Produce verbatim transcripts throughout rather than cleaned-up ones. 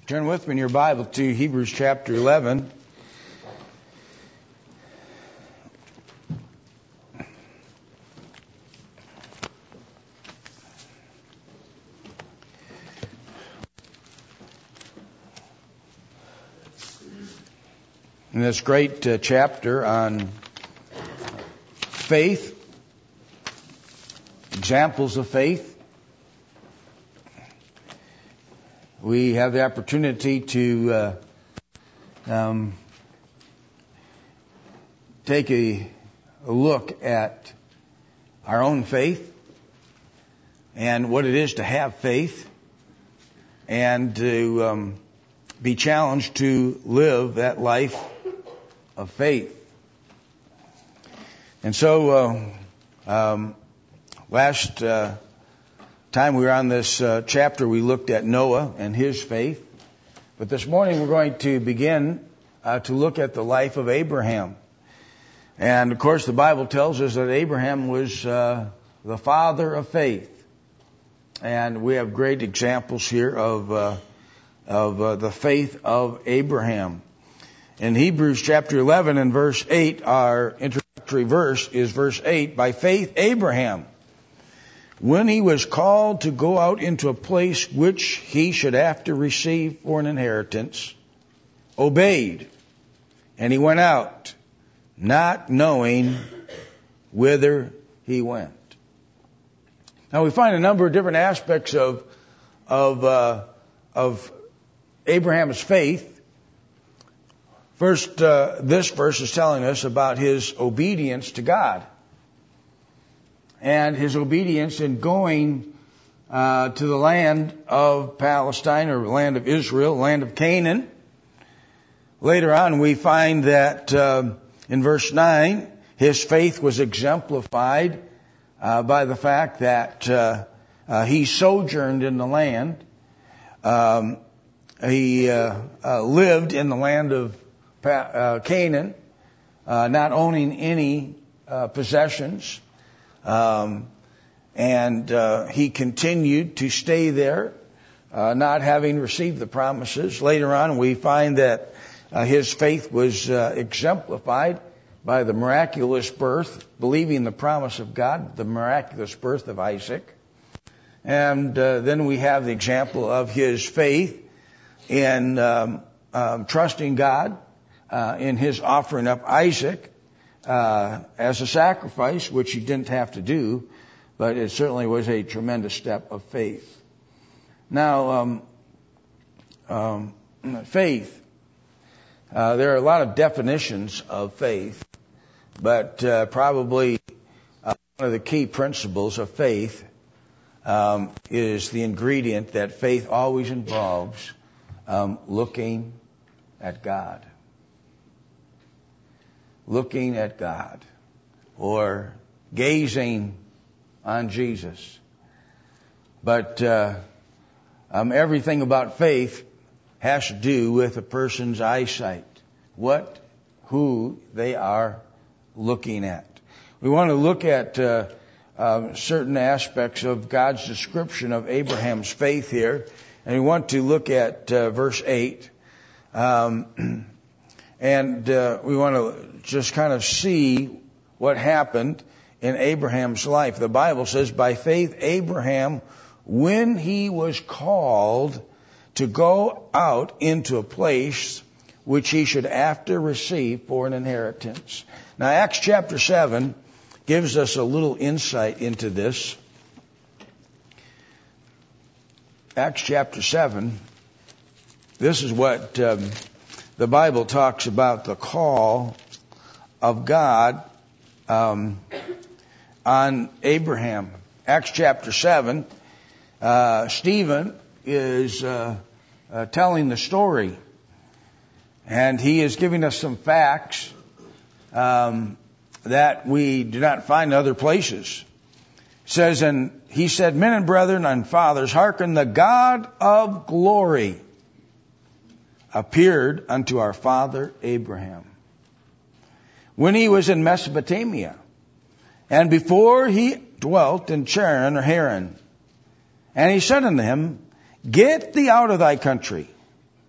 Turn with me in your Bible to Hebrews chapter eleven. In this great uh, chapter on faith, examples of faith, we have the opportunity to uh, um, take a, a look at our own faith and what it is to have faith, and to um, be challenged to live that life of faith. And so uh, um, last uh, time we were on this uh, chapter, we looked at Noah and his faith. But this morning we're going to begin uh, to look at the life of Abraham. And of course the Bible tells us that Abraham was uh, the father of faith. And we have great examples here of uh, of uh, the faith of Abraham. In Hebrews chapter eleven and verse eight, our introductory verse is verse eight. By faith Abraham, when he was called to go out into a place which he should after receive for an inheritance, obeyed, and he went out, not knowing whither he went. Now we find a number of different aspects of of uh, of Abraham's faith. First, uh, this verse is telling us about his obedience to God, and his obedience in going uh, to the land of Palestine, or land of Israel, land of Canaan. Later on, we find that uh, in verse nine, his faith was exemplified uh, by the fact that uh, uh, he sojourned in the land. Um, he uh, uh, lived in the land of pa- uh, Canaan, uh, not owning any uh, possessions. Um, and uh, he continued to stay there, uh, not having received the promises. Later on, we find that uh, his faith was uh, exemplified by the miraculous birth, believing the promise of God, the miraculous birth of Isaac. And uh, then we have the example of his faith in um, um, trusting God uh, in his offering up Isaac Uh, as a sacrifice, which he didn't have to do, but it certainly was a tremendous step of faith. Now, um, um, faith, uh, there are a lot of definitions of faith, but uh, probably uh, one of the key principles of faith um, is the ingredient that faith always involves um, looking at God. Looking at God, or gazing on Jesus. But uh, um, everything about faith has to do with a person's eyesight, what, who they are looking at. We want to look at uh, uh, certain aspects of God's description of Abraham's faith here, and we want to look at uh, verse eight. Um, And uh, we want to just kind of see what happened in Abraham's life. The Bible says, by faith Abraham, when he was called to go out into a place which he should after receive for an inheritance. Now, Acts chapter seven gives us a little insight into this. Acts chapter seven, this is what Um, the Bible talks about the call of God um, on Abraham. Acts chapter seven, uh, Stephen is uh, uh, telling the story, and he is giving us some facts um, that we do not find in other places. It says, and he said, men and brethren and fathers, hearken, the God of glory appeared unto our father Abraham when he was in Mesopotamia, and before he dwelt in Charan or Haran. And he said unto him, get thee out of thy country,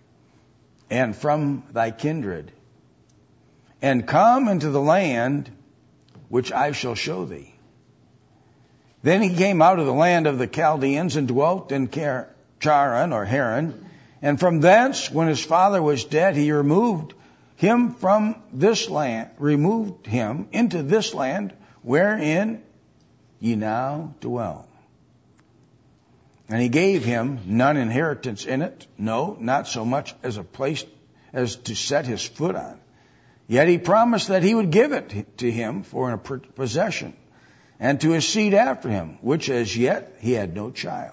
and from thy kindred, and come into the land which I shall show thee. Then he came out of the land of the Chaldeans and dwelt in Charan or Haran. And from thence, when his father was dead, he removed him from this land, removed him into this land wherein ye now dwell. And he gave him none inheritance in it, no, not so much as a place as to set his foot on. Yet he promised that he would give it to him for a possession, and to his seed after him, which as yet he had no child.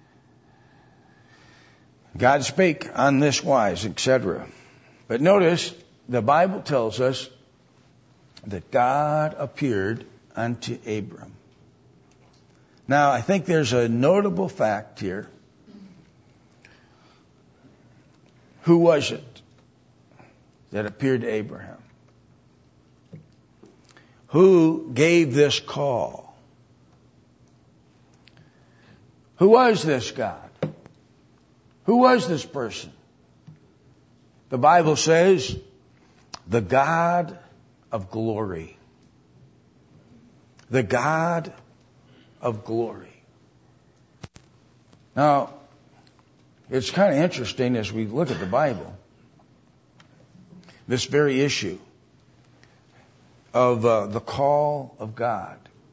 God spake on this wise, et cetera. But notice, the Bible tells us that God appeared unto Abram. Now, I think there's a notable fact here. Who was it that appeared to Abraham? Who gave this call? Who was this God? Who was this person? The Bible says, the God of glory. The God of glory. Now, it's kind of interesting as we look at the Bible, this very issue of uh, the call of God.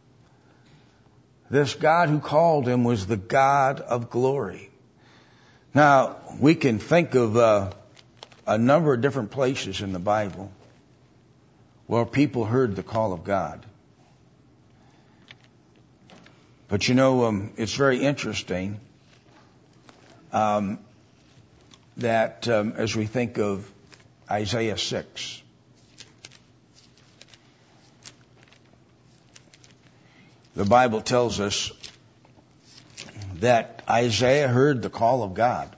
This God who called him was the God of glory. Now, we can think of uh, a number of different places in the Bible where people heard the call of God. But you know, um, it's very interesting um, that um, as we think of Isaiah six, the Bible tells us that Isaiah heard the call of God.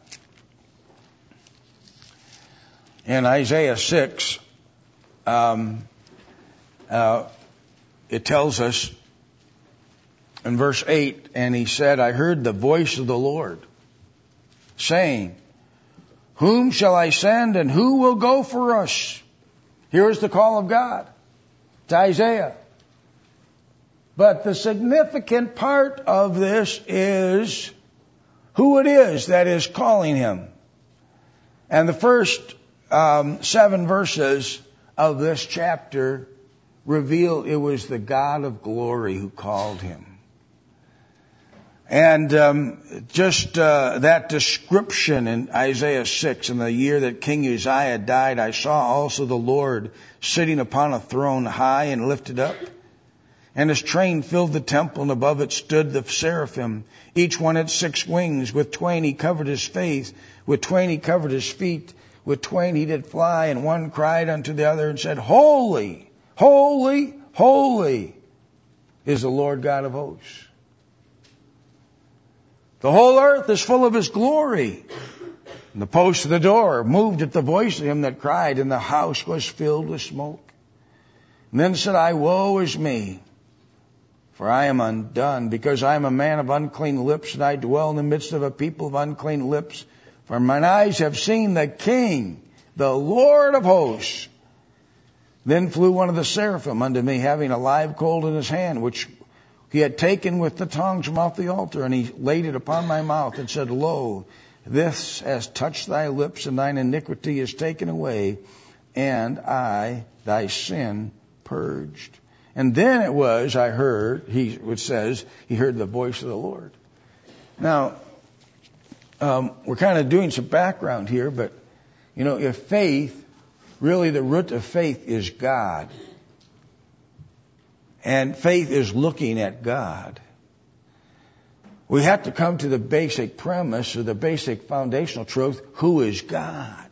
In Isaiah six, um, uh, it tells us in verse eight, and he said, I heard the voice of the Lord saying, whom shall I send and who will go for us? Here's the call of God to Isaiah. But the significant part of this is who it is that is calling him. And the first um, seven verses of this chapter reveal it was the God of glory who called him. And um, just uh, that description in Isaiah six, in the year that King Uzziah died, I saw also the Lord sitting upon a throne high and lifted up. And his train filled the temple, and above it stood the seraphim. Each one had six wings. With twain he covered his face. With twain he covered his feet. With twain he did fly. And one cried unto the other and said, Holy, holy, holy is the Lord God of hosts. The whole earth is full of his glory. And the post of the door moved at the voice of him that cried, and the house was filled with smoke. And then said I, Woe is me! For I am undone, because I am a man of unclean lips, and I dwell in the midst of a people of unclean lips. For mine eyes have seen the King, the Lord of hosts. Then flew one of the seraphim unto me, having a live coal in his hand, which he had taken with the tongs from off the altar, and he laid it upon my mouth, and said, Lo, this has touched thy lips, and thine iniquity is taken away, and I, thy sin, purged. And then it was, I heard, he, it says, he heard the voice of the Lord. Now, um, we're kind of doing some background here, but, you know, if faith, really the root of faith is God, and faith is looking at God, we have to come to the basic premise or the basic foundational truth, who is God?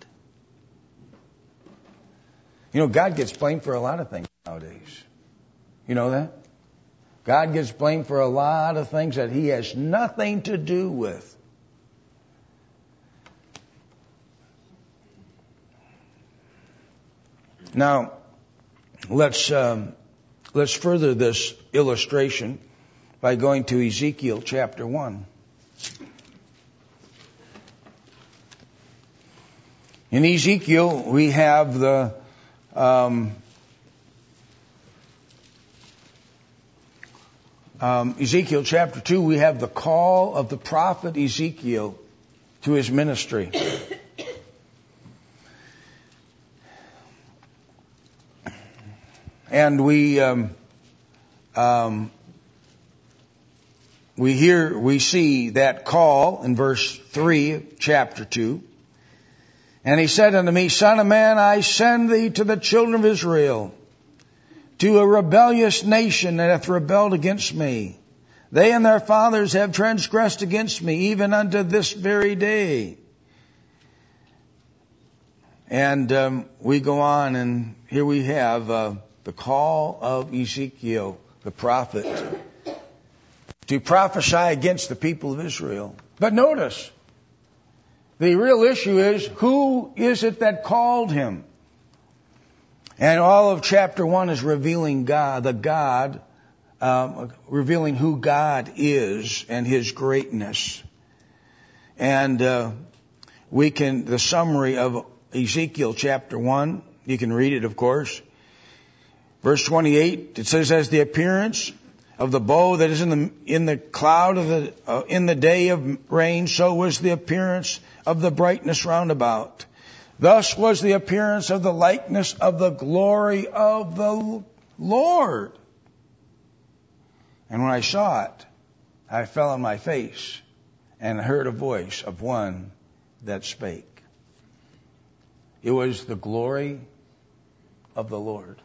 You know, God gets blamed for a lot of things nowadays. You know that? God gets blamed for a lot of things that he has nothing to do with. Now, let's um, let's further this illustration by going to Ezekiel chapter one. In Ezekiel, we have the um, um, Ezekiel chapter two, we have the call of the prophet Ezekiel to his ministry. And we um, um, we hear, we see that call in verse three of chapter two. And he said unto me, Son of man, I send thee to the children of Israel, to a rebellious nation that hath rebelled against me. They and their fathers have transgressed against me, even unto this very day. And um, we go on, and here we have uh, the call of Ezekiel, the prophet, to prophesy against the people of Israel. But notice, the real issue is, who is it that called him? And all of chapter one is revealing God, the God, um, revealing who God is and His greatness. And uh, we can, the summary of Ezekiel chapter one, you can read it, of course. Verse twenty-eight, it says, as the appearance of the bow that is in the in the cloud of the uh, in the day of rain, so was the appearance of the brightness round about. Thus was the appearance of the likeness of the glory of the Lord. And when I saw it, I fell on my face and heard a voice of one that spake. It was the glory of the Lord.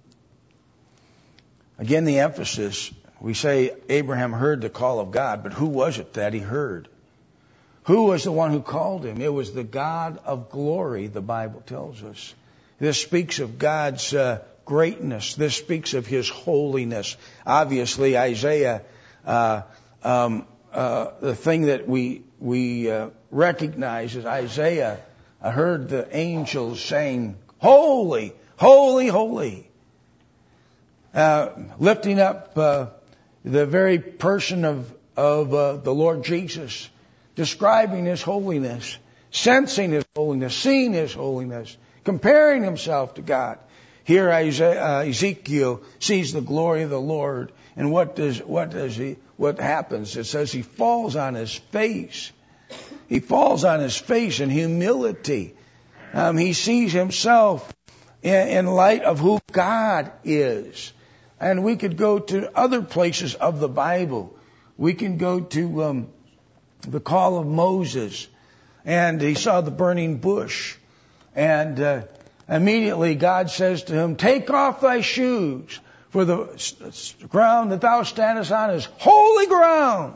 Again, the emphasis, we say Abraham heard the call of God, but who was it that he heard? Who was the one who called him? It was the God of glory, the Bible tells us. This speaks of God's uh, greatness. This speaks of His holiness. Obviously, Isaiah, uh, um, uh, the thing that we we uh, recognize is Isaiah I heard the angels saying, holy, holy, holy. Uh, lifting up uh, the very person of, of uh, the Lord Jesus, describing His holiness, sensing His holiness, seeing His holiness, comparing Himself to God. Here Isaiah, uh, Ezekiel sees the glory of the Lord, and what does what does he what happens? It says he falls on his face. He falls on his face in humility. Um, he sees himself in, in light of who God is. And we could go to other places of the Bible. We can go to um, the call of Moses, and he saw the burning bush, and uh, immediately God says to him, take off thy shoes, for the ground that thou standest on is holy ground.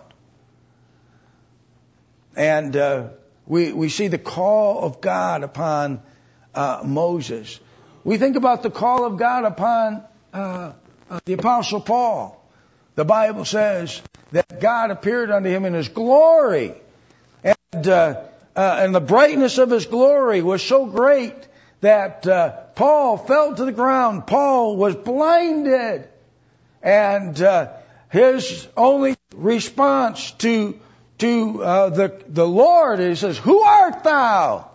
And uh, we we see the call of God upon uh, Moses. We think about the call of God upon uh, uh, the Apostle Paul. The Bible says that God appeared unto him in His glory, and uh, uh, and the brightness of His glory was so great that uh, Paul fell to the ground. Paul was blinded, and uh, his only response to to uh, the the Lord, he says, "Who art thou?"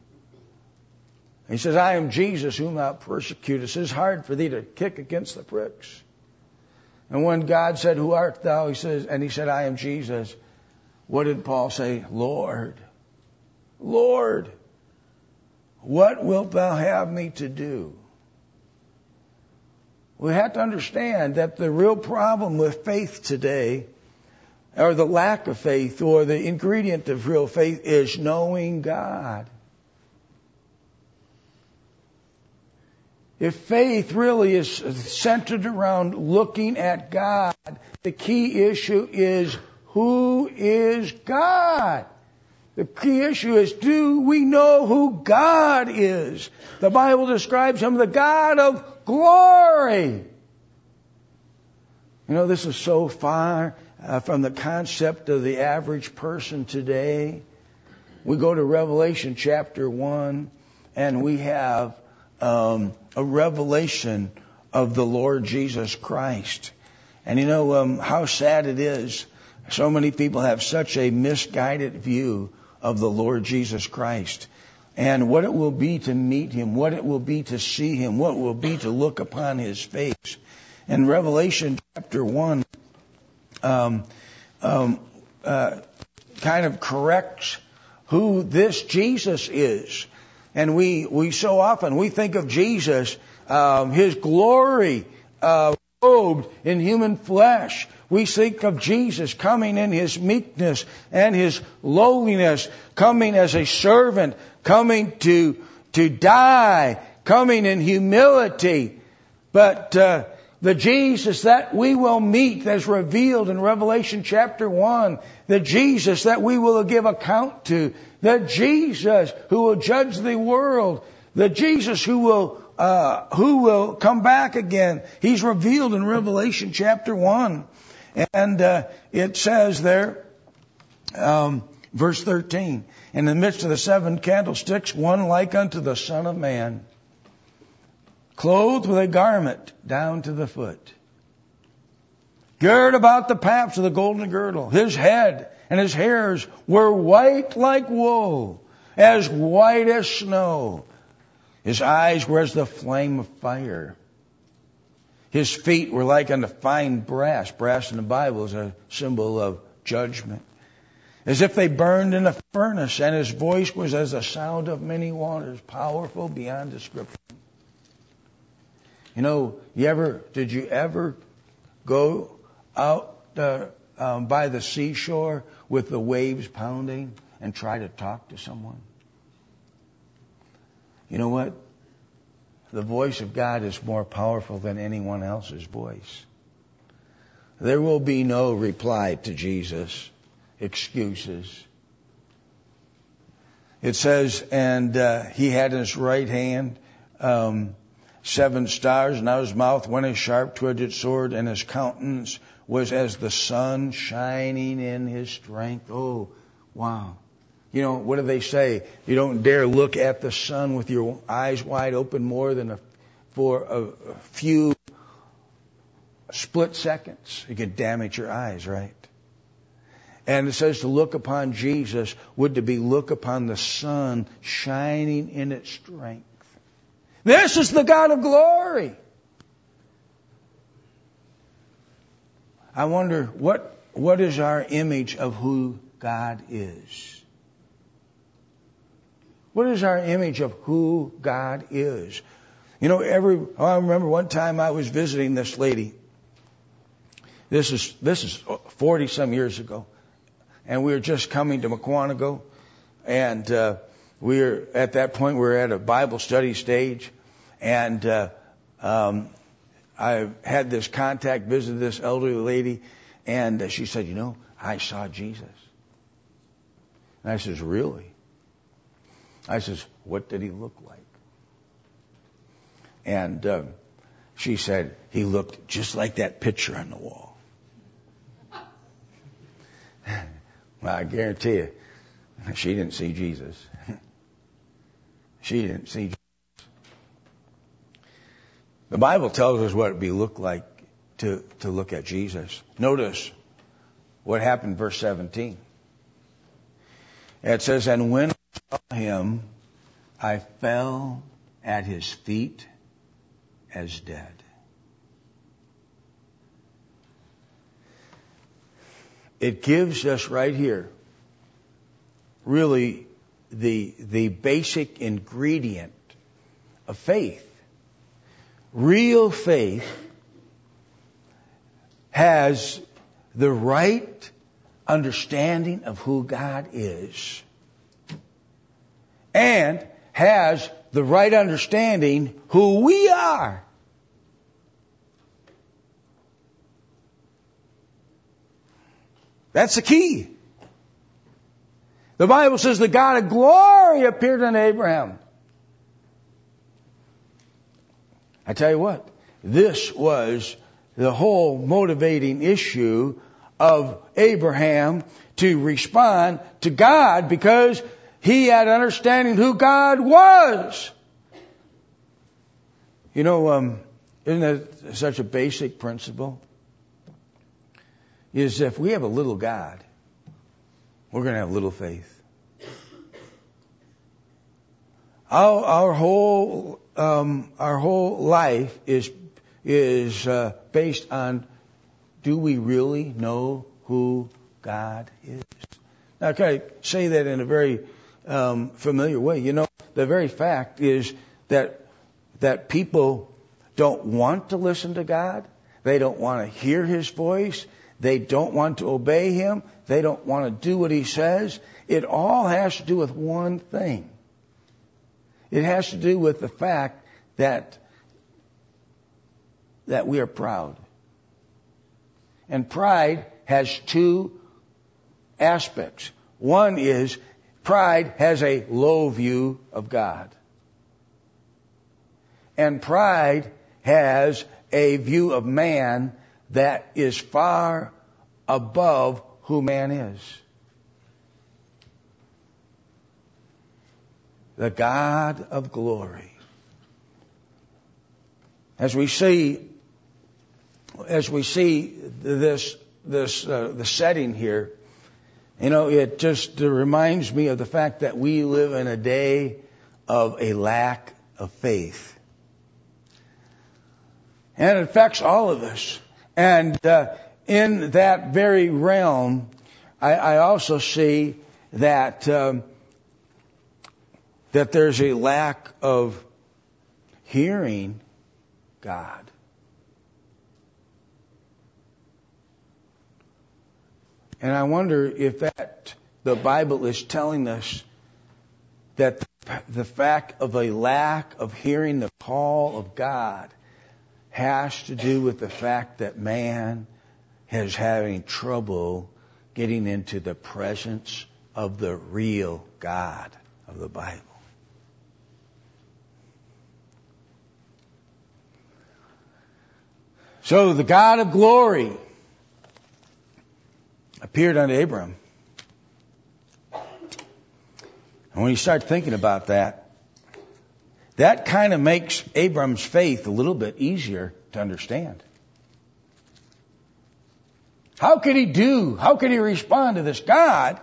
He says, "I am Jesus, whom thou persecutest. It is hard for thee to kick against the pricks." And when God said, "Who art thou?" He says, and he said, "I am Jesus." What did Paul say? "Lord, Lord, what wilt thou have me to do?" We have to understand that the real problem with faith today, or the lack of faith, or the ingredient of real faith, is knowing God. If faith really is centered around looking at God, the key issue is, who is God? The key issue is, do we know who God is? The Bible describes Him the God of glory. You know, this is so far uh, from the concept of the average person today. We go to Revelation chapter one, and we have um, a revelation of the Lord Jesus Christ. And you know um, how sad it is. So many people have such a misguided view of the Lord Jesus Christ. and what it will be to meet him, what it will be to see him, what it will be to look upon his face. And Revelation chapter one um, um, uh, kind of corrects who this Jesus is. And we, we so often, we think of Jesus, um, his glory, uh, robed in human flesh. We think of Jesus coming in his meekness and his lowliness, coming as a servant, coming to, to die, coming in humility. But, uh, the Jesus that we will meet as revealed in Revelation chapter one, the Jesus that we will give account to, the Jesus who will judge the world, the Jesus who will, uh, who will come back again. He's revealed in Revelation chapter one. And, uh, it says there, um, verse thirteen, in the midst of the seven candlesticks, one like unto the Son of Man, clothed with a garment down to the foot, girt about the paps of the golden girdle. His head and his hairs were white like wool, as white as snow. His eyes were as the flame of fire. His feet were like unto fine brass. Brass in the Bible is a symbol of judgment. As if they burned in a furnace, and his voice was as the sound of many waters, powerful beyond description. You know, you ever, did you ever go out uh, um, by the seashore with the waves pounding and try to talk to someone? You know what? The voice of God is more powerful than anyone else's voice. There will be no reply to Jesus, excuses. It says, and uh, he had in his right hand um, seven stars, and out of his mouth went a sharp two-edged sword, and his countenance was as the sun shining in his strength. Oh, wow. You know, what do they say? You don't dare look at the sun with your eyes wide open more than a, for a, a few split seconds. You could damage your eyes, right? And it says to look upon Jesus would to be look upon the sun shining in its strength. This is the God of glory. I wonder what what is our image of who God is? What is our image of who God is? You know, every oh, I remember one time I was visiting this lady. This is this is forty some years ago, and we were just coming to Mukwonago, and uh, we were at that point we were at a Bible study stage, and uh, um, I had this contact visit this elderly lady, and uh, she said, "You know, I saw Jesus." And I says, "Really?" I says, "What did he look like?" And uh, she said, "He looked just like that picture on the wall." Well, I guarantee you, she didn't see Jesus. She didn't see Jesus. The Bible tells us what it would look like to, to look at Jesus. Notice what happened in verse seventeen. It says, "And when I saw him, I fell at his feet as dead." It gives us right here really the, the basic ingredient of faith. Real faith has the right understanding of who God is and has the right understanding who we are. That's the key. The Bible says the God of glory appeared unto Abraham. I tell you what, this was the whole motivating issue of Abraham to respond to God because he had understanding who God was. You know, um, isn't that such a basic principle? Is if we have a little God, we're going to have little faith. Our, our whole um, our whole life is is uh, based on, do we really know who God is? Now, can I say that in a very um, familiar way? You know, the very fact is that that people don't want to listen to God. They don't want to hear His voice. They don't want to obey Him. They don't want to do what He says. It all has to do with one thing. It has to do with the fact that that we are proud. And pride has two aspects. One is pride has a low view of God. And pride has a view of man that is far above who man is. The God of glory. As we see, as we see this, this, uh, the setting here, you know, it just reminds me of the fact that we live in a day of a lack of faith. And it affects all of us. And uh, in that very realm, I, I also see that um, that there's a lack of hearing God. And I wonder if that the Bible is telling us that the fact of a lack of hearing the call of God has to do with the fact that man is having trouble getting into the presence of the real God of the Bible. So the God of glory appeared unto Abram. And when you start thinking about that, that kind of makes Abram's faith a little bit easier to understand. How could he do, how could he respond to this God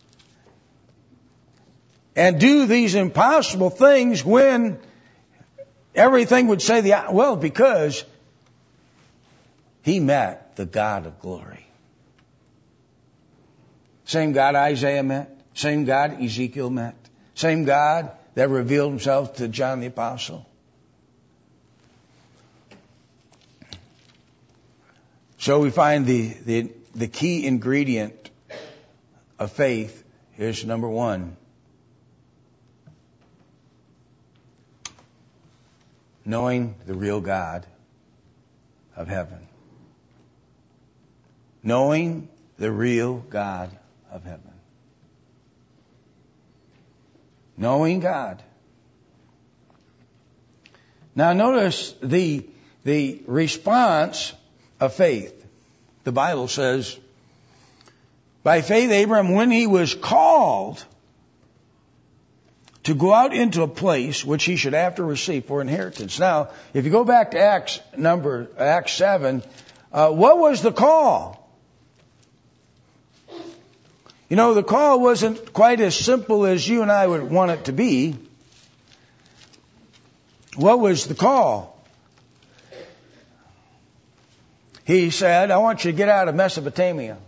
and do these impossible things when everything would say the, well, because he met the God of glory. Same God Isaiah met, same God Ezekiel met, same God that revealed Himself to John the Apostle. So we find the, the, the key ingredient of faith is number one, knowing the real God of heaven. Knowing the real God of heaven. Knowing God. Now notice the, the response of faith. The Bible says, by faith Abraham, when he was called to go out into a place which he should have to receive for inheritance. Now, if you go back to Acts number, Acts seven, uh, what was the call? You know, the call wasn't quite as simple as you and I would want it to be. What was the call? He said, I want you to get out of Mesopotamia.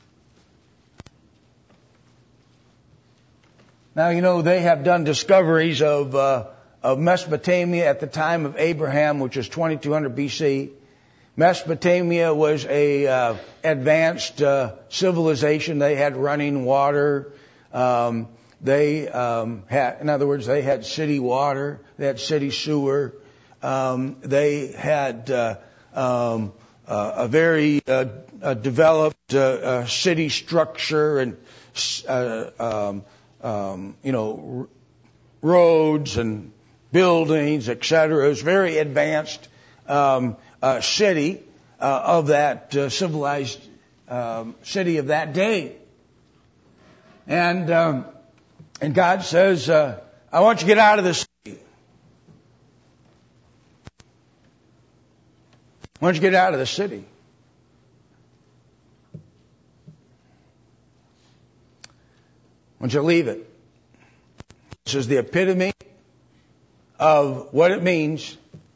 Now, you know, they have done discoveries of, uh, of Mesopotamia at the time of Abraham, which was twenty-two hundred B C. Mesopotamia was a uh, advanced uh, civilization. They had running water. Um, they um, had, in other words, they had city water. They had city sewer. Um, they had uh, um, uh, a very uh, uh, developed uh, uh, city structure and uh, um, um, you know r- roads and buildings, et cetera. It was very advanced. Um, Uh, city uh, of that uh, civilized um, city of that day, and um, and God says, uh, "I want you to get out of this city. I want you to get out of the city." I want you to leave it. This is the epitome of what it means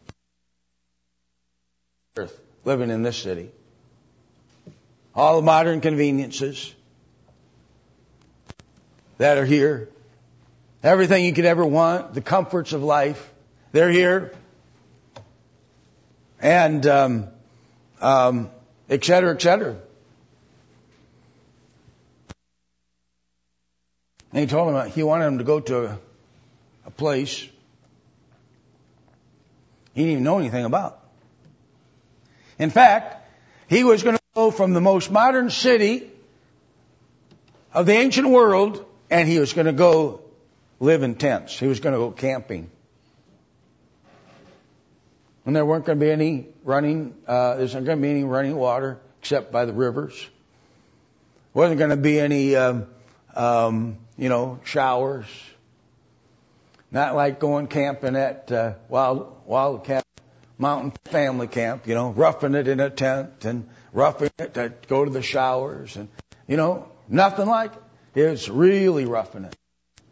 living in this city. All the modern conveniences that are here. Everything you could ever want. The comforts of life. They're here. And, um, um, et cetera, et cetera. And he told him he wanted him to go to a, a place he didn't even know anything about. In fact, he was going to go from the most modern city of the ancient world, and he was going to go live in tents. He was going to go camping. And there weren't going to be any running, uh, there's not going to be any running water except by the rivers. Wasn't going to be any, um, um, you know, showers. Not like going camping at uh, Wild Wildcat Mountain Family Camp, you know, roughing it in a tent and roughing it to go to the showers, and you know, nothing like it. It's really roughing it.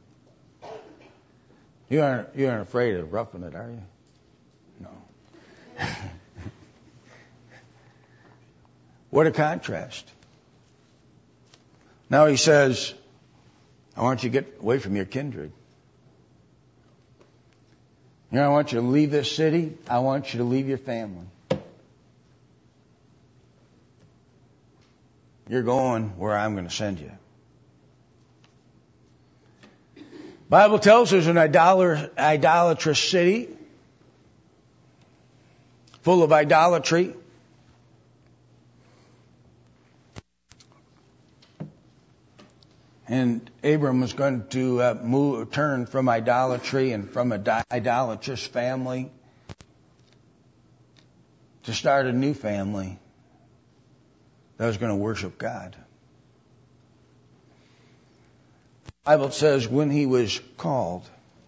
You aren't you aren't afraid of roughing it, are you? No. What a contrast. Now he says, I want you to get away from your kindred. You know, I want you to leave this city. I want you to leave your family. You're going where I'm going to send you. Bible tells us there's an idol- idolatrous city full of idolatry. And Abram was going to uh, move, turn from idolatry and from an idolatrous family to start a new family that was going to worship God. The Bible says when he was called,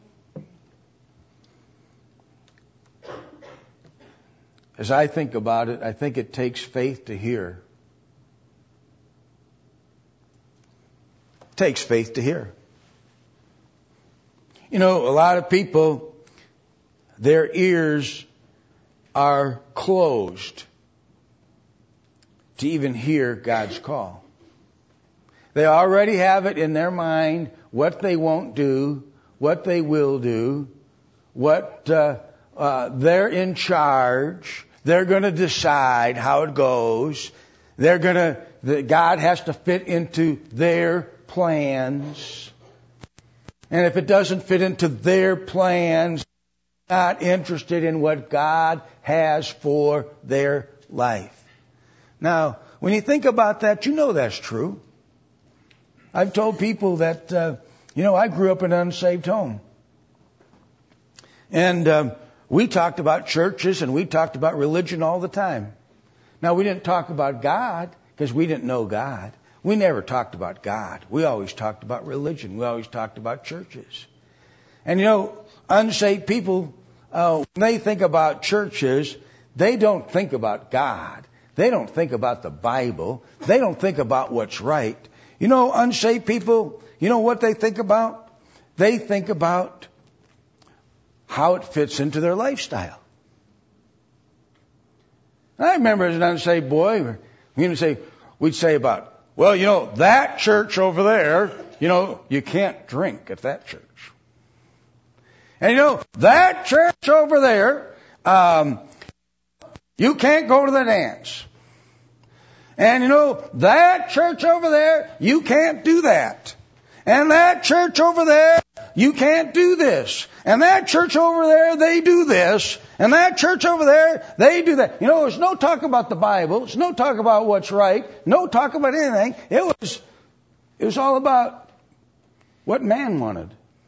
as I think about it, I think it takes faith to hear. It takes faith to hear. You know, a lot of people, their ears are closed to even hear God's call. They already have it in their mind what they won't do, what they will do, what uh, uh, they're in charge. They're going to decide how it goes. They're going to, the, God has to fit into their plans. And if it doesn't fit into their plans, they're not interested in what God has for their life. Now, when you think about that, you know that's true. I've told people that, uh, you know, I grew up in an unsaved home. And um, we talked about churches and we talked about religion all the time. Now, we didn't talk about God because we didn't know God. We never talked about God. We always talked about religion. We always talked about churches. And, you know, unsaved people, uh, when they think about churches, they don't think about God. They don't think about the Bible. They don't think about what's right. You know, unsaved people, you know what they think about? They think about how it fits into their lifestyle. I remember as an unsaved boy, we'd say, we'd say about, well, you know, that church over there, you know, you can't drink at that church. And you know, that church over there, um, you can't go to the dance. And you know, that church over there, you can't do that. And that church over there, you can't do this. And that church over there, they do this. And that church over there, they do that. You know, there's no talk about the Bible. There's no talk about what's right. No talk about anything. It was, it was all about what man wanted.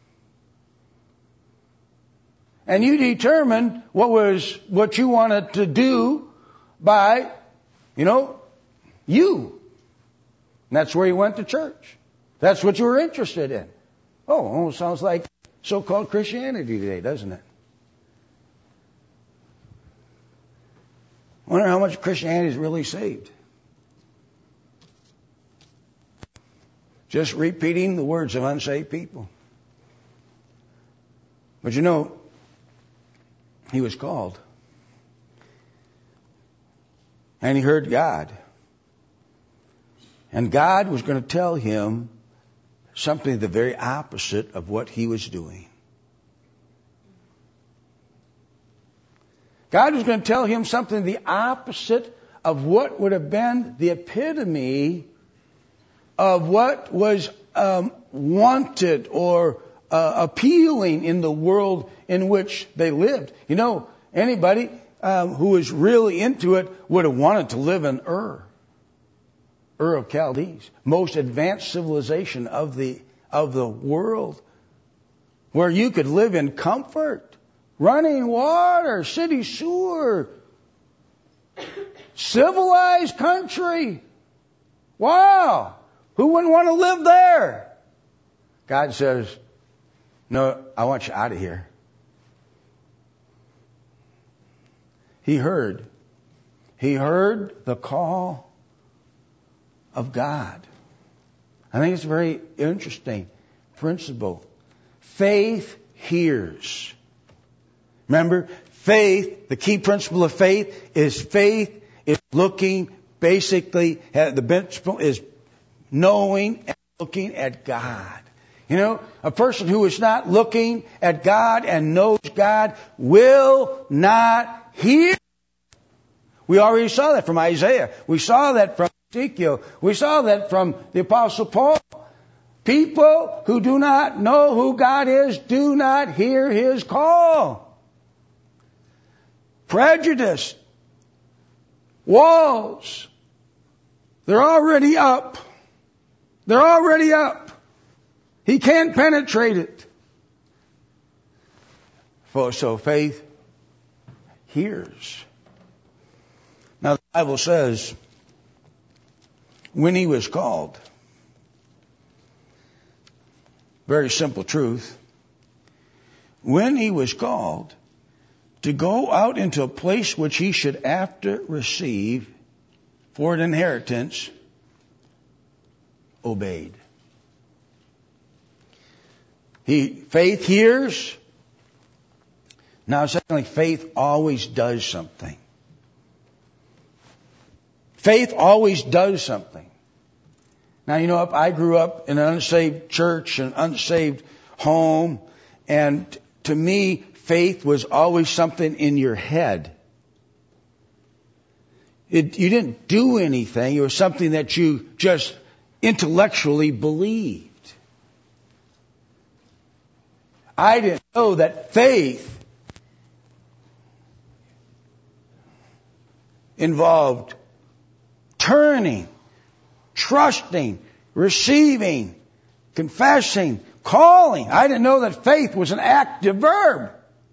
And you determined what was, what you wanted to do by, you know, you. And that's where you went to church. That's what you were interested in. Oh, almost sounds like so-called Christianity today, doesn't it? I wonder how much Christianity is really saved. Just repeating the words of unsaved people. But you know, he was called. And he heard God. And God was going to tell him something the very opposite of what he was doing. God was going to tell him something the opposite of what would have been the epitome of what was um, wanted or uh, appealing in the world in which they lived. You know, anybody um, who was really into it would have wanted to live in Ur. Ur of Chaldees, most advanced civilization of the of the world, where you could live in comfort, running water, city sewer, civilized country. Wow, who wouldn't want to live there? God says, "No, I want you out of here." He heard, he heard the call of God. I think it's a very interesting principle. Faith hears. Remember, faith, the key principle of faith is faith is looking, basically, the principle is knowing and looking at God. You know, a person who is not looking at God and knows God will not hear. We already saw that from Isaiah. We saw that from Ezekiel. We saw that from the Apostle Paul. People who do not know who God is do not hear His call. Prejudice. Walls. They're already up. They're already up. He can't penetrate it. So faith hears. Now the Bible says, when he was called, very simple truth, when he was called to go out into a place which he should after receive for an inheritance, obeyed. He, faith hears. Now secondly, faith always does something. Faith always does something. Now, you know, I grew up in an unsaved church, an unsaved home, and to me, faith was always something in your head. It, you didn't do anything. It was something that you just intellectually believed. I didn't know that faith involved turning, trusting, receiving, confessing, calling. I didn't know that faith was an active verb.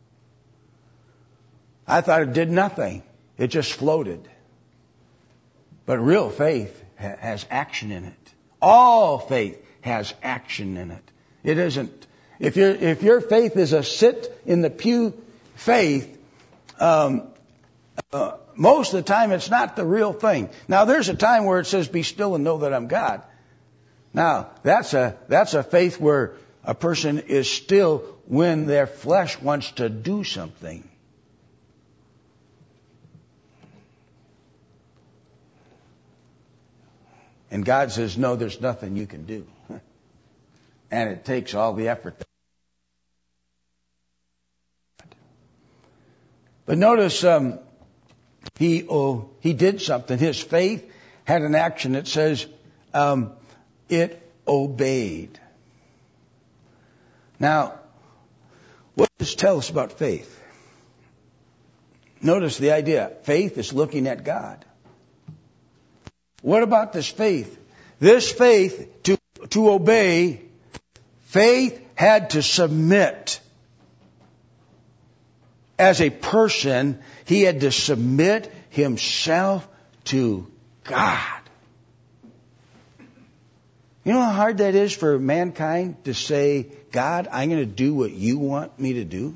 I thought it did nothing. It just floated. But real faith ha- has action in it. All faith has action in it. It isn't. If your if your faith is a sit in the pew faith, um, uh, most of the time it's not the real thing. Now there's a time where it says, "Be still and know that I'm God." Now that's a that's a faith where a person is still when their flesh wants to do something. And God says, "No, there's nothing you can do." And it takes all the effort. But notice um, he oh, he did something. His faith had an action. It says um, it obeyed. Now, what does this tell us about faith? Notice the idea. Faith is looking at God. What about this faith? This faith, to, to obey, faith had to submit. As a person, he had to submit himself to God. You know how hard that is for mankind to say, "God, I'm going to do what you want me to do"? You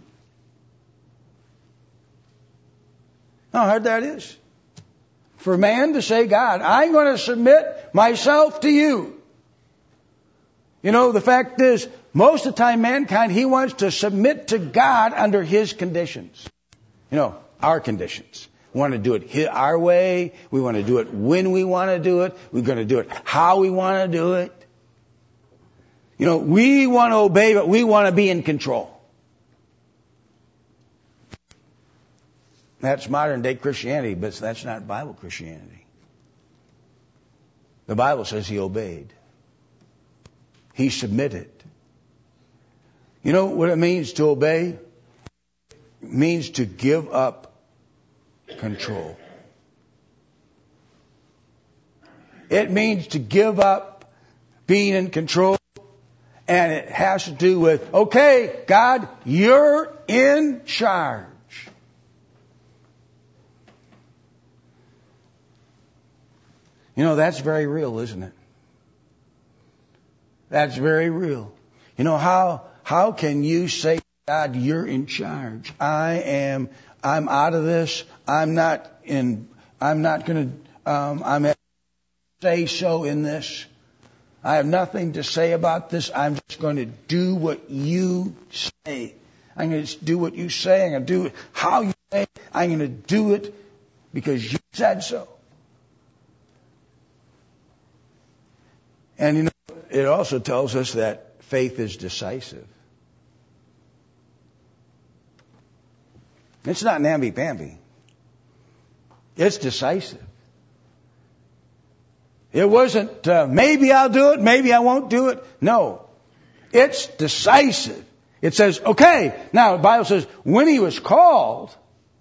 know how hard that is? For man to say, "God, I'm going to submit myself to you." You know, the fact is, most of the time mankind, he wants to submit to God under his conditions. You know, our conditions. We want to do it our way. We want to do it when we want to do it. We're going to do it how we want to do it. You know, we want to obey, but we want to be in control. That's modern day Christianity, but that's not Bible Christianity. The Bible says he obeyed. He submitted. You know what it means to obey? It means to give up control. It means to give up being in control, and it has to do with, okay, God, you're in charge. You know, that's very real, isn't it? That's very real. You know, how how can you say, God, you're in charge? I am, I'm out of this. I'm not in, I'm not going to, um, I'm at say so in this. I have nothing to say about this. I'm just going to do what you say. I'm going to do what you say. I'm going to do it how you say. I'm going to do it because you said so. And you know, it also tells us that faith is decisive. It's not namby-pamby. It's decisive. It wasn't, uh, maybe I'll do it, maybe I won't do it. No. It's decisive. It says, okay. Now, the Bible says, when he was called,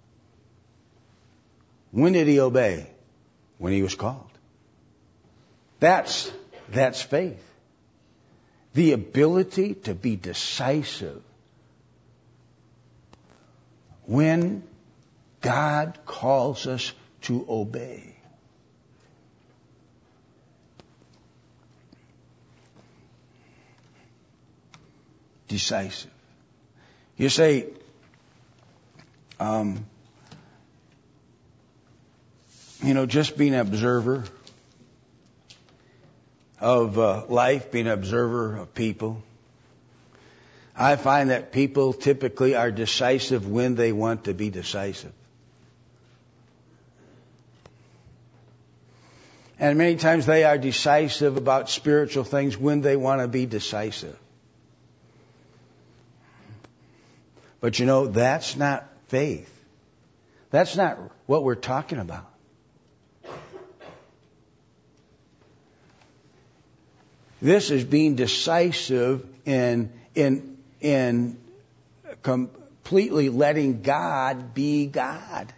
when did he obey? When he was called. That's That's faith. The ability to be decisive when God calls us to obey. Decisive. You say, um, you know, just being an observer of uh, life, being an observer of people, I find that people typically are decisive when they want to be decisive. And many times they are decisive about spiritual things when they want to be decisive. But you know, that's not faith. That's not what we're talking about. This is being decisive in in in completely letting God be God.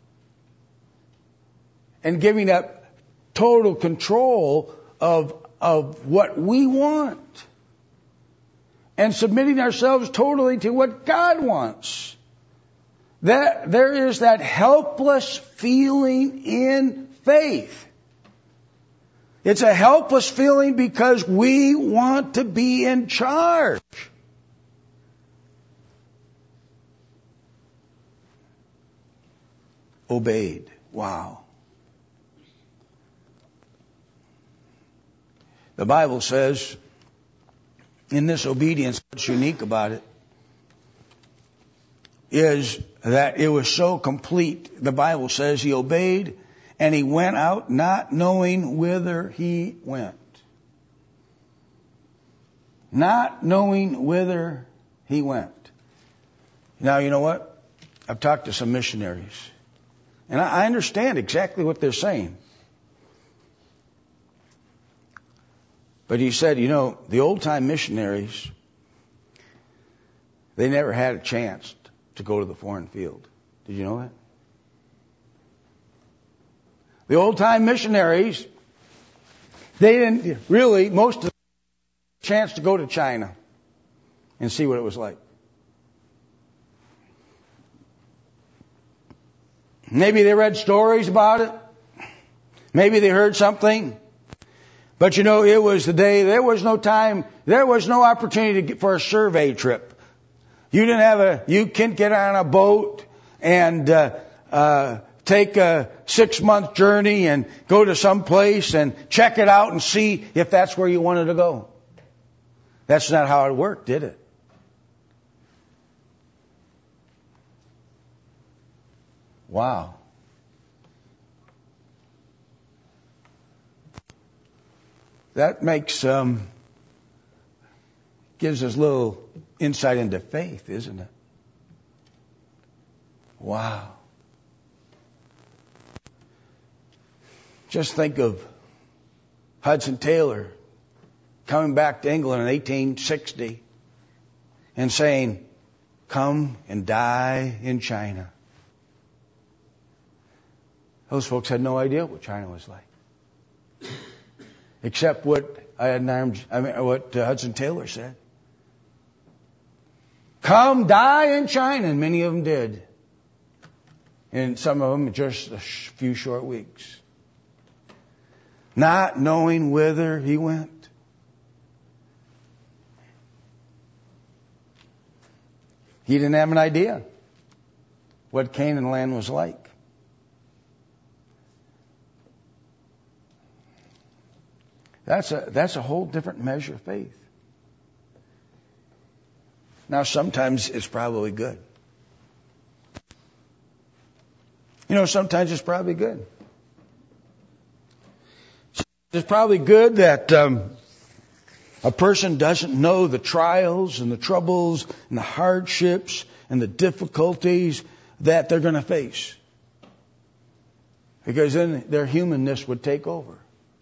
And giving up total control of of what we want. And submitting ourselves totally to what God wants. That there is that helpless feeling in faith. It's a helpless feeling because we want to be in charge. Obeyed. Wow. The Bible says, in this obedience, what's unique about it is that it was so complete. The Bible says he obeyed and he went out not knowing whither he went. Not knowing whither he went. Now, you know what? I've talked to some missionaries. And I understand exactly what they're saying. But he said, you know, the old-time missionaries, they never had a chance to go to the foreign field. Did you know that? The old-time missionaries, they didn't really, most of them, had a chance to go to China and see what it was like. Maybe they read stories about it. Maybe they heard something. But you know, it was the day, there was no time, there was no opportunity to get, for a survey trip. You didn't have a, you can't get on a boat and uh, uh, take a six-month journey and go to some place and check it out and see if that's where you wanted to go. That's not how it worked, did it? Wow. That makes, um, gives us a little insight into faith, isn't it? Wow. Just think of Hudson Taylor coming back to England in eighteen sixty and saying, "Come and die in China." Those folks had no idea what China was like, except what I had, I mean, what uh, Hudson Taylor said. Come die in China, and many of them did. And some of them just a few short weeks. Not knowing whither he went. He didn't have an idea what Canaan land was like. That's a, that's a whole different measure of faith. Now, sometimes it's probably good. You know, sometimes it's probably good. It's probably good that um, a person doesn't know the trials and the troubles and the hardships and the difficulties that they're going to face. Because then their humanness would take over.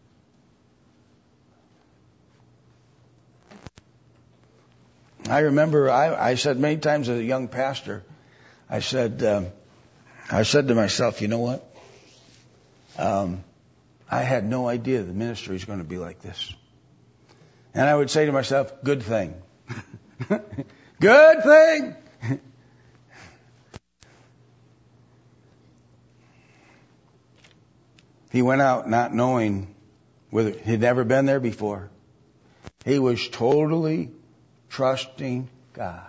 I remember I, I said many times as a young pastor, I said, um, I said to myself, you know what? Um, I had no idea the ministry is going to be like this. And I would say to myself, good thing. Good thing. He went out not knowing whether he'd never been there before. He was totally trusting God.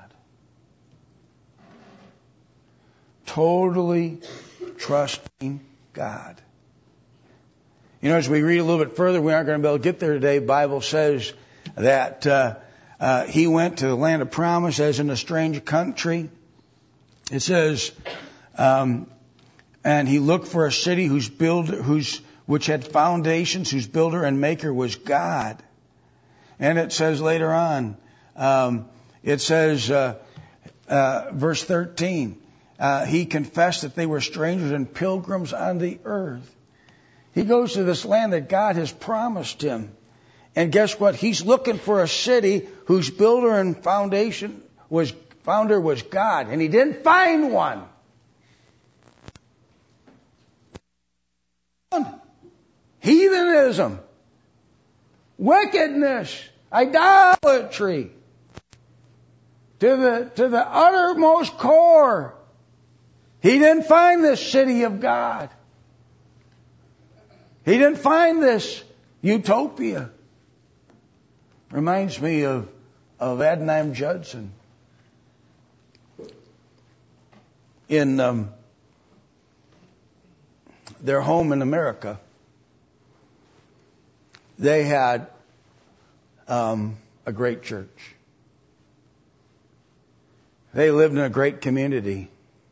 Totally trusting God. You know, as we read a little bit further, we aren't going to be able to get there today. The Bible says that uh, uh, he went to the land of promise as in a strange country. It says, um, and he looked for a city whose builder, whose which had foundations, whose builder and maker was God. And it says later on, um, it says, uh, uh, verse thirteen, uh, he confessed that they were strangers and pilgrims on the earth. He goes to this land that God has promised him. And guess what? He's looking for a city whose builder and foundation was, founder was God. And he didn't find one. Heathenism. Wickedness. Idolatry. To the, to the uttermost core. He didn't find this city of God. He didn't find this utopia. Reminds me of, of Adoniram Judson. In um, their home in America, they had um, a great church. They lived in a great community.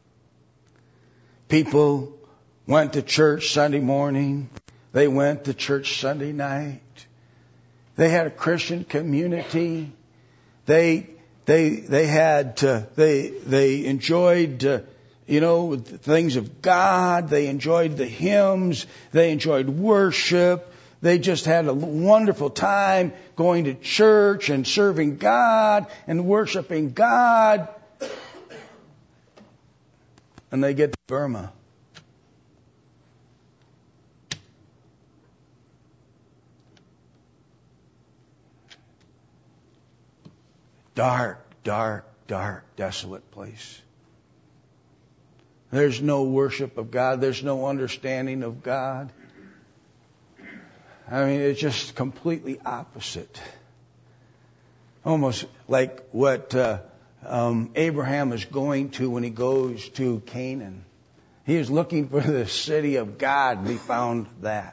People went to church Sunday morning. They went to church Sunday night. They had a Christian community. They they they had uh, they they enjoyed uh, you know the things of God. They enjoyed the hymns. They enjoyed worship. They just had a wonderful time going to church and serving God and worshiping God. And they get to Burma. Dark, dark, dark, desolate place. There's no worship of God. There's no understanding of God. I mean, it's just completely opposite. Almost like what uh, um, Abraham is going to when he goes to Canaan. He is looking for the city of God, and he found that.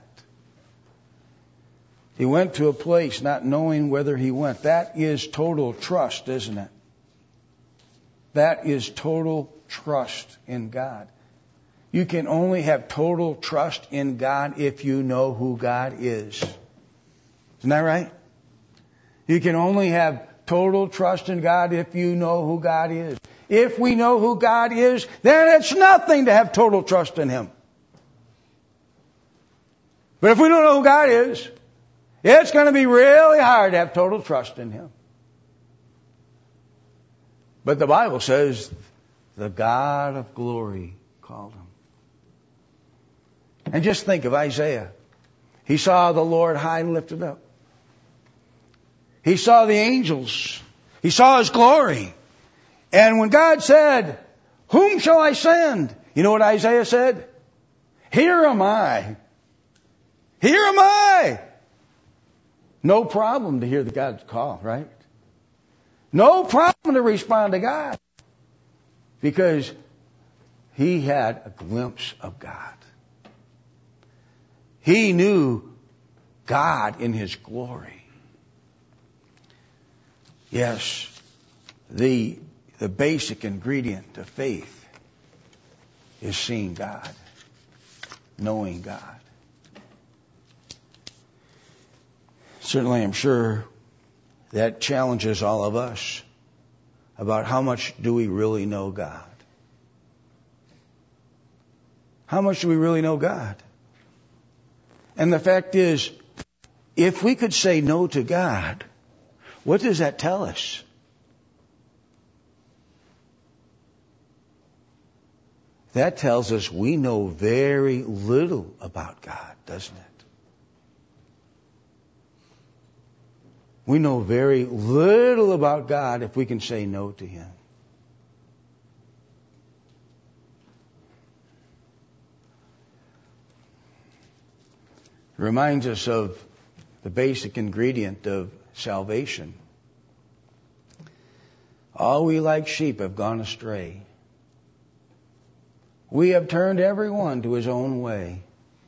He went to a place not knowing whether he went. That is total trust, isn't it? That is total trust in God. You can only have total trust in God if you know who God is. Isn't that right? You can only have total trust in God if you know who God is. If we know who God is, then it's nothing to have total trust in Him. But if we don't know who God is, it's going to be really hard to have total trust in Him. But the Bible says the God of glory called Him. And just think of Isaiah. He saw the Lord high and lifted up. He saw the angels. He saw His glory. And when God said, whom shall I send? You know what Isaiah said? Here am I. Here am I. No problem to hear the God's call, right? No problem to respond to God. Because he had a glimpse of God. He knew God in His glory. Yes, the, the basic ingredient of faith is seeing God, knowing God. Certainly, I'm sure that challenges all of us about how much do we really know God? How much do we really know God? And the fact is, if we could say no to God, what does that tell us? That tells us we know very little about God, doesn't it? We know very little about God if we can say no to Him. It reminds us of the basic ingredient of salvation. All we like sheep have gone astray. We have turned every one to his own way.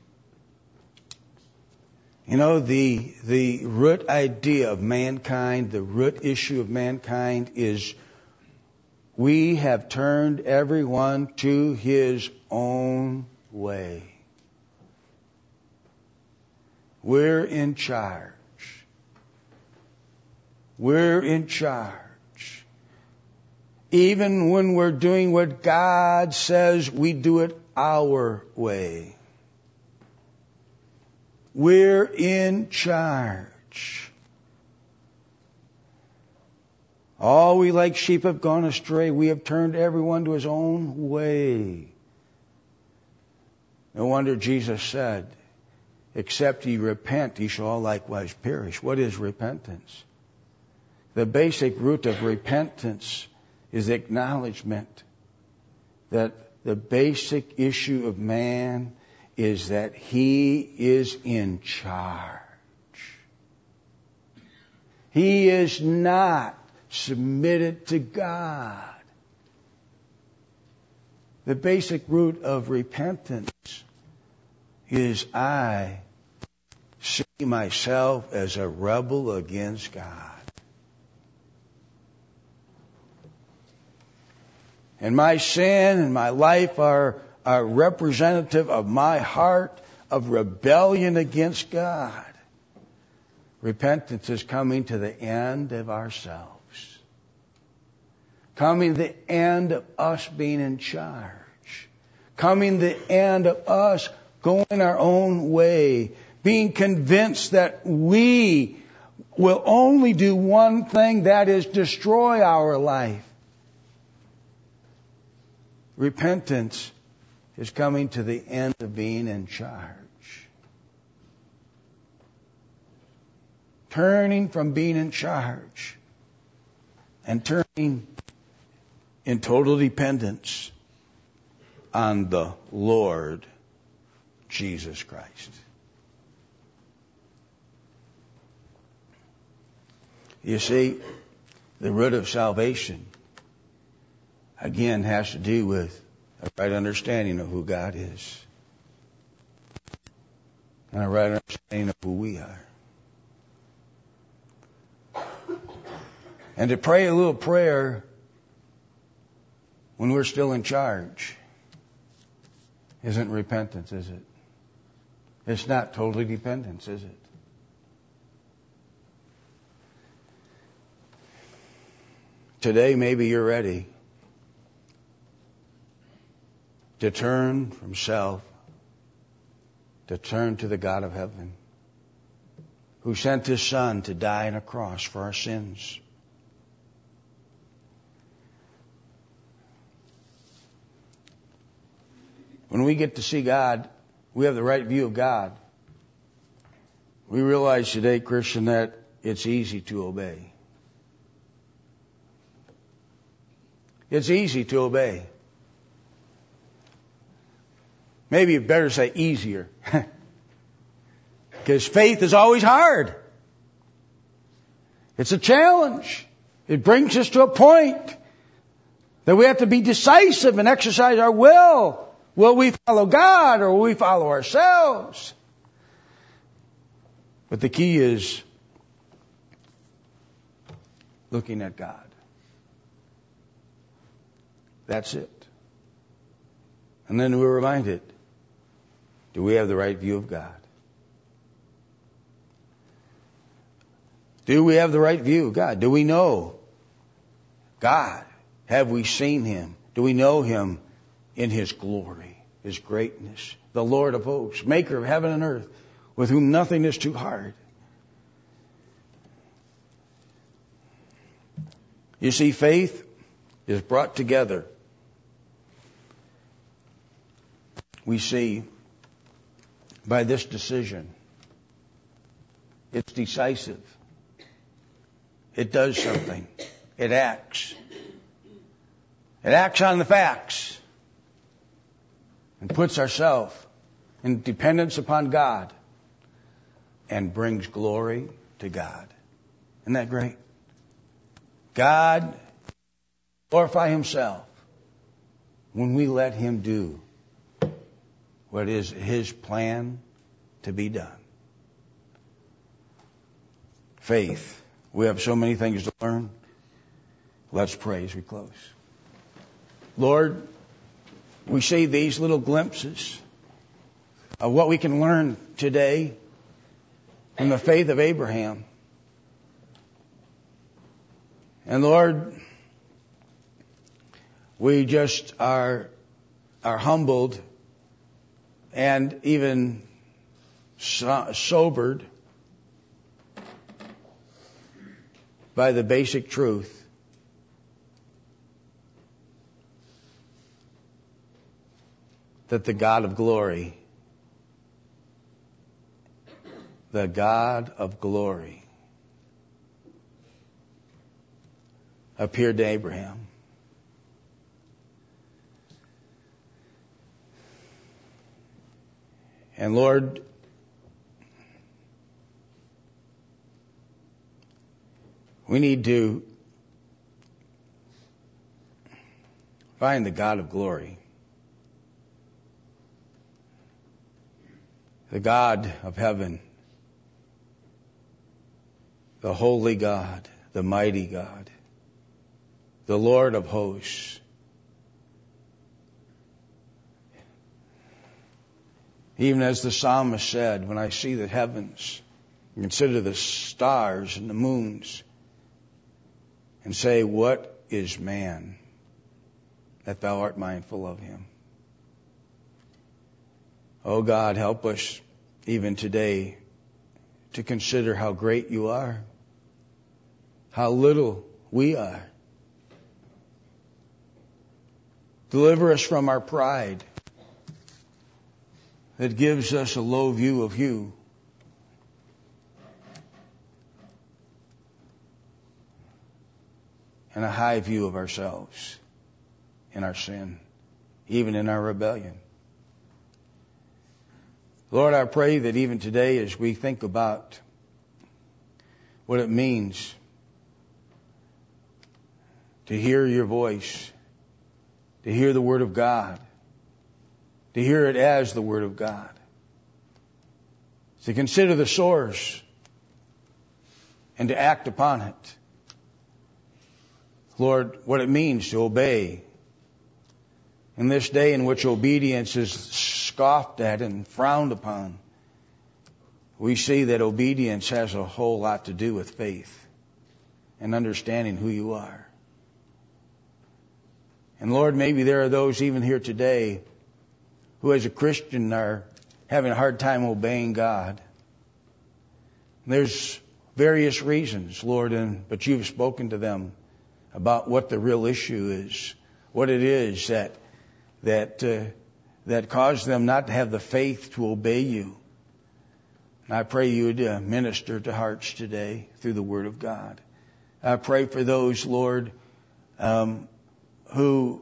You know, the, the root idea of mankind, the root issue of mankind is we have turned everyone to his own way. We're in charge. We're in charge. Even when we're doing what God says, we do it our way. We're in charge. All we like sheep have gone astray. We have turned everyone to his own way. No wonder Jesus said, except ye repent, ye shall all likewise perish. What is repentance? The basic root of repentance is the acknowledgement that the basic issue of man is that he is in charge. He is not submitted to God. The basic root of repentance is I see myself as a rebel against God. And my sin and my life are, are representative of my heart of rebellion against God. Repentance is coming to the end of ourselves. Coming to the end of us being in charge. Coming to the end of us going our own way. Being convinced that we will only do one thing, that is destroy our life. Repentance is coming to the end of being in charge. Turning from being in charge and turning in total dependence on the Lord Jesus Christ. You see, the root of salvation again has to do with a right understanding of who God is and a right understanding of who we are. And to pray a little prayer when we're still in charge isn't repentance, is it? It's not totally dependence, is it? Today, maybe you're ready to turn from self, to turn to the God of heaven, who sent His Son to die on a cross for our sins. When we get to see God, we have the right view of God. We realize today, Christian, that it's easy to obey. It's easy to obey. Maybe you better say easier. Because faith is always hard. It's a challenge. It brings us to a point that we have to be decisive and exercise our will. Will we follow God or will we follow ourselves? But the key is looking at God. That's it. And then we're reminded, do we have the right view of God? Do we have the right view of God? Do we know God? Have we seen Him? Do we know Him in His glory, His greatness, the Lord of hosts, maker of heaven and earth, with whom nothing is too hard? You see, faith is brought together. We see by this decision. It's decisive. It does something. It acts. It acts on the facts and puts ourselves in dependence upon God and brings glory to God. Isn't that great? God glorify Himself when we let Him do what is His plan to be done. Faith. We have so many things to learn. Let's pray as we close. Lord, we see these little glimpses of what we can learn today from the faith of Abraham. And Lord, we just are, are humbled and even so- sobered by the basic truth that the God of glory, the God of glory, appeared to Abraham. And Lord, we need to find the God of glory, the God of heaven, the holy God, the mighty God, the Lord of hosts. Even as the psalmist said, when I see the heavens, consider the stars and the moons, and say, what is man that thou art mindful of him? Oh God, help us even today to consider how great you are, how little we are. Deliver us from our pride that gives us a low view of you. And a high view of ourselves in our sin, even in our rebellion. Lord, I pray that even today as we think about what it means to hear your voice, to hear the Word of God, to hear it as the Word of God, to consider the source and to act upon it. Lord, what it means to obey In this day in which obedience is scoffed at and frowned upon, we see that obedience has a whole lot to do with faith and understanding who you are. And Lord, maybe there are those even here today who as a Christian are having a hard time obeying God. There's various reasons, Lord, and but you've spoken to them about what the real issue is, what it is that that uh, that caused them not to have the faith to obey you. And I pray you would uh, minister to hearts today through the Word of God. I pray for those, Lord, um, who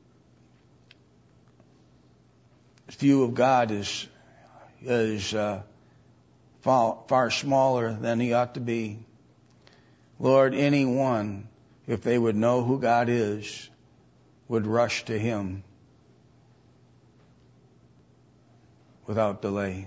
view of God is is uh, far, far smaller than he ought to be. Lord, anyone, if they would know who God is, would rush to Him without delay.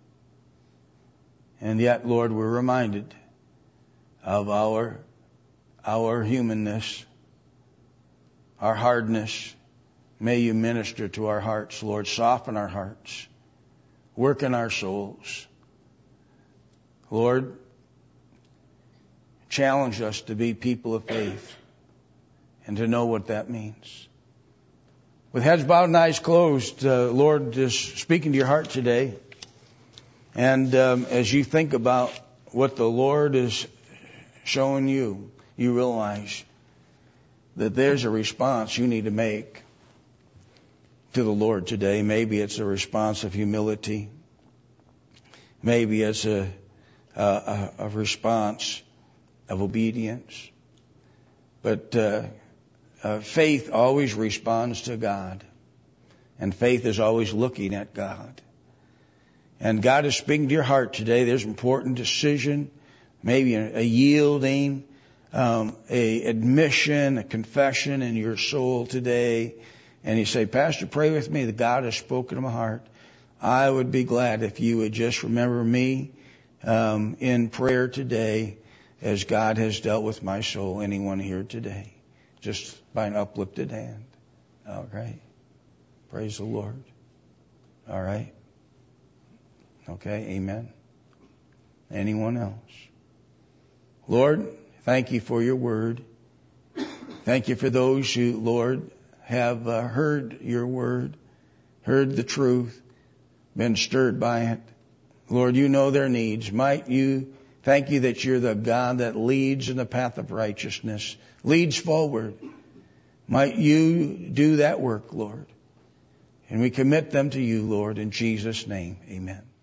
And yet, Lord, we're reminded of our our humanness, our hardness. May you minister to our hearts, Lord. Soften our hearts. Work in our souls. Lord, challenge us to be people of faith and to know what that means. With heads bowed and eyes closed, uh, Lord, just speaking to your heart today. And um, as you think about what the Lord is showing you, you realize that there's a response you need to make to the Lord today. Maybe it's a response of humility. Maybe it's a, a, a response of obedience. But uh, uh, faith always responds to God. And faith is always looking at God. And God is speaking to your heart today. There's an important decision, maybe a, a yielding, um, a admission, a confession in your soul today. And you say, Pastor, pray with me that God has spoken to my heart. I would be glad if you would just remember me um, in prayer today as God has dealt with my soul. Anyone here today? Just by an uplifted hand. All right. Praise the Lord. All right. Okay. Amen. Anyone else? Lord, thank you for your word. Thank you for those who, Lord, have uh, heard your word, heard the truth, been stirred by it. Lord, you know their needs. Might you, thank you that you're the God that leads in the path of righteousness, leads forward. Might you do that work, Lord. And we commit them to you, Lord, in Jesus' name. Amen.